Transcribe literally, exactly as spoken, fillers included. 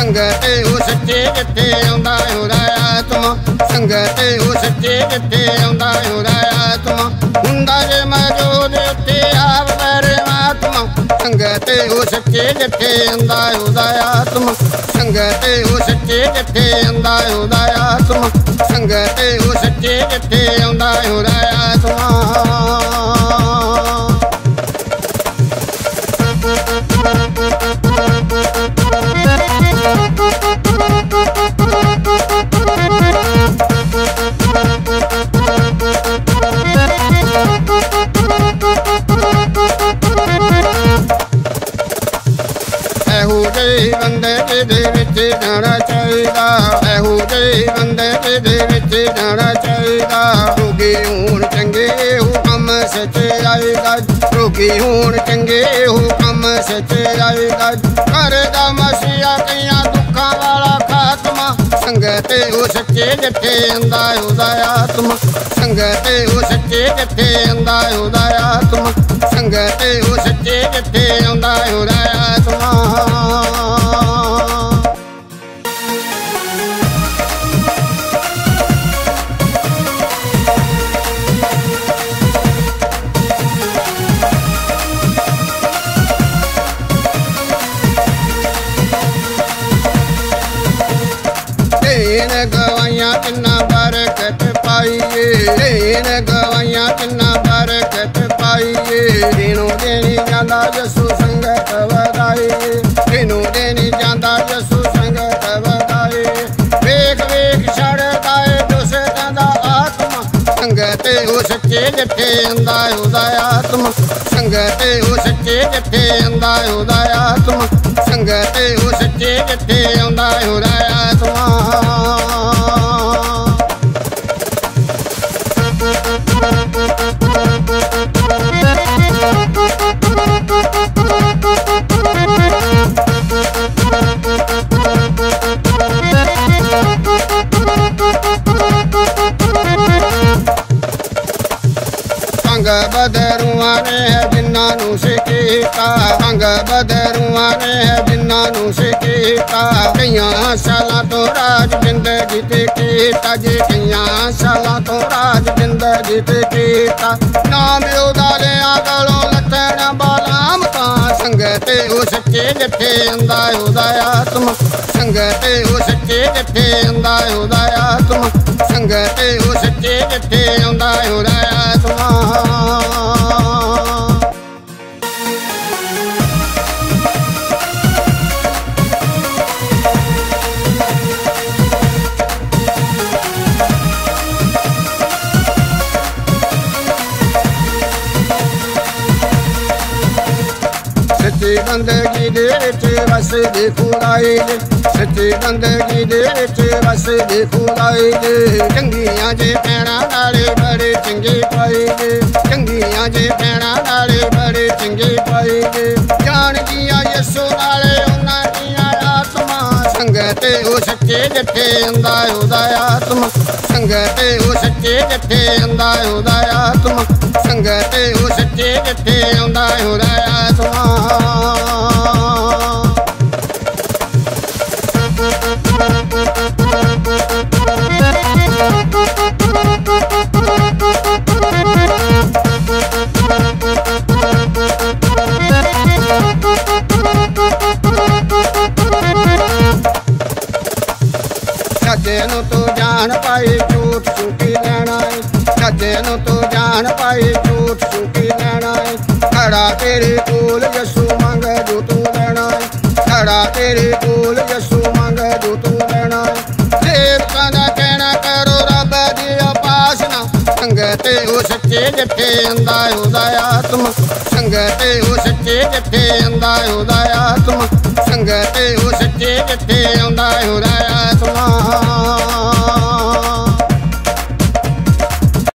ਸੰਗਤ ਉਹ ਸੱਚੇ ਜਿੱਥੇ ਆਉਂਦਾ ਉਹਦਾ ਆਤਮਾ ਸੰਗਤ ਉਹ ਸੱਚੇ ਜਿੱਥੇ ਆਉਂਦਾ ਉਹਦਾ ਆਤਮਾ ਹੁੰਦਾ ਜੇ ਮੌਜੂਦ ਉੱਥੇ ਆਪ ਪਰਮਾਤਮਾ ਸੰਗਤ ਉਹ ਸੱਚੇ ਜਿੱਥੇ ਆਉਂਦਾ ਉਹਦਾ ਆਤਮਾ ਸੰਗਤ ਉਹ ਸੱਚੇ ਜਿੱਥੇ ਆਉਂਦਾ ਉਹਦਾ ਆਤਮਾ ਸੰਗਤ ਉਹ ਸੱਚੇ ਜਿੱਥੇ ਆਉਂਦਾ ਉਹਦਾ ਆਤਮਾ ਇਹੋ ਜਿਹੇ ਬੰਦੇ ਜਿਹਦੇ ਵਿੱਚ ਜਾਣਾ ਚਾਹੀਦਾ ਇਹੋ ਜਿਹੇ ਬੰਦੇ ਜਿਹਦੇ ਵਿੱਚ ਜਾਣਾ ਚਾਹੀਦਾ ਰੋਗੀ ਹੋਣ ਚੰਗੇ ਉਹ ਕੰਮ ਸੱਚਾਈ ਦਾ ਰੋਗੀ ਹੋਣ ਚੰਗੇ ਉਹ ਕੰਮ ਸੱਚਾਈ ਦਾ ਘਰ ਦਾ ਮਸੀਹਾ ਕਈਆਂ ਦੁੱਖਾਂ ਵਾਲਾ ਖਾਤਮਾ ਸੰਗਤ ਉਹ ਸੱਚੇ ਜਿੱਥੇ ਆਉਂਦਾ ਉਹਦਾ ਆਤਮਾ ਸੰਗਤ ਉਹ ਸੱਚੇ ਜਿੱਥੇ ਆਉਂਦਾ ਉਹਦਾ ਆਤਮਾ ਸੰਗਤ ਉਹ ਸੱਚੇ ਜਿੱਥੇ ਆਉਂਦਾ ਉਹਦਾ ਆਤਮਾ ਦੇਣ ਗਵਾਈਆਂ ਕਿੰਨਾ ਬਰਕਤ ਪਾਈਏ ਦੇਣ ਗਵਾਈਆਂ ਕਿੰਨਾ ਬਰਕਤ ਪਾਈਏ ਦਿਨੋਂ ਦਿਨ ਜਾਂਦਾ ਯਸੂ ਸੰਗਤ ਵਧਾਈਏ ਦਿਨੋਂ ਦਿਨ ਜਾਂਦਾ ਯਸੂ ਸੰਗਤ ਵਧਾਈਏ ਵੇਖ ਵੇਖ ਛੱਡਦਾ ਏ ਦੁਸ਼ਟਾਂ ਦਾ ਆਤਮਾ ਸੰਗਤ ਉਹ ਸੱਚੇ ਜਿੱਥੇ ਆਉਂਦਾ ਉਹਦਾ ਆਤਮਾ ਸੰਗਤ ਉਹ ਸੱਚੇ ਜਿੱਥੇ ਆਉਂਦਾ ਉਹਦਾ ਆਤਮਾ ਸੰਗਤ ਉਹ ਸੱਚੇ ਜਿੱਥੇ ਆਉਂਦਾ ਉਹਦਾ ਆਤਮਾ ਸੰਗ ਬਦਰੂਆਂ ਨੇ ਜਿਨ੍ਹਾਂ ਨੂੰ ਸਿੱਖਿਆ ਸੰਗ ਬਦਰੂਆਂ ਨੇ ਜਿਨ੍ਹਾਂ ਨੂੰ ਸਿੱਖਿਆ ਕਈਆਂ ਸਾਲਾਂ ਤੋਂ ਰਾਜ ਜ਼ਿੰਦਗੀ ਤੇ ਕੀਤਾ ਜੇ ਕਈਆਂ ਸਾਲਾਂ ਤੋਂ ਰਾਜ ਜ਼ਿੰਦਗੀ ਤੇ ਕੀਤਾ ਨਾਮ ਉਹਦਾ ਲਿਆ ਗਲੋਂ ਲੱਥਣ ਬਲਾਮ ਤਾਂ ਸੰਗਤ ਉਹ ਸੱਚੇ ਜਿੱਥੇ ਆਉਂਦਾ ਉਹਦਾ ਆਤਮਾ ਸੰਗਤ ਉਹ ਸੱਚੇ ਜਿੱਥੇ ਆਉਂਦਾ ਉਹਦਾ ਆਤਮਾ ਸੰਗਤ ਉਹ ਸੱਚੇ ਜਿੱਥੇ ਆਉਂਦਾ ਉਹਦਾ ਆਤਮਾ ਸੱਚੀ ਬੰਦਗੀ ਦੇ ਵਿੱਚ ਵਸਦੀ ਖੁਦਾਈ ਜੇ ਸੱਚੀ ਬੰਦਗੀ ਦੇ ਵਿੱਚ ਵਸਦੀ ਖੁਦਾਈ ਜੇ ਚੰਗੀਆਂ ਜੇ ਭੈਣਾਂ ਨਾਲੇ ਬੜੇ ਚੰਗੇ ਪਾਈ ਜੇ ਚੰਗੀਆਂ ਜੇ ਭੈਣਾਂ ਨਾਲੇ ਬੜੇ ਚੰਗੇ ਪਾਈ ਜੇ ਜਾਣਦੀਆਂ ਯਸੂ ਨਾਲੇ ਉਹਨਾਂ ਦੀਆਂ ਆਤਮਾ ਸੰਗਤ ਉਹ ਸੱਚੇ ਜਿੱਥੇ ਆਉਂਦਾ ਉਹਦਾ ਆਤਮਾ ਸੰਗਤ ਉਹ ਸੱਚੇ ਜਿੱਥੇ ਆਉਂਦਾ ਉਹਦਾ ਆਤਮਾ ਸੰਗਤ ਉਹ ਸੱਚੇ ਜਿੱਥੇ ਆਉਂਦਾ ਉਹਦਾ ਆਤਮਾ ਸੱਚੇ ਨੂੰ ਤੂੰ ਜਾਣ ਪਾਈ ਝੂਠ ਝੂਠੀ ਲੈਣਾ ਏ ਸੱਚੇ ਨੂੰ ਤੂੰ ਜਾਣ ਪਾਈ ਝੂਠ ਝੂਠੀ ਲੈਣਾ ਏ ਖੜਾ ਤੇਰੇ ਕੋਲ ਯਸੂ ਮੰਗ ਜੋ ਤੂੰ ਲੈਣਾ ਏ ਖੜਾ ਤੇਰੇ ਕੋਲ ਯਸੂ ਮੰਗ ਜੋ ਤੂੰ ਲੈਣਾ ਏ ਸੇਵਕਾਂ ਦਾ ਕਹਿਣਾ ਕਰੋ ਰੱਬ ਦੀ ਉਪਾਸਨਾ ਸੰਗਤ ਉਹ ਸੱਚੇ ਜਿੱਥੇ ਆਉਂਦਾ ਉਹਦਾ ਆਤਮਾ ਸੰਗਤ ਉਹ ਸੱਚੇ ਜਿੱਥੇ ਆਉਂਦਾ ਉਹਦਾ ਆਤਮਾ ਸੰਗਤ ਉਹ ਸੱਚੇ ਜਿੱਥੇ ਆਉਂਦਾ ਉਹਦਾ ਆਤਮਾ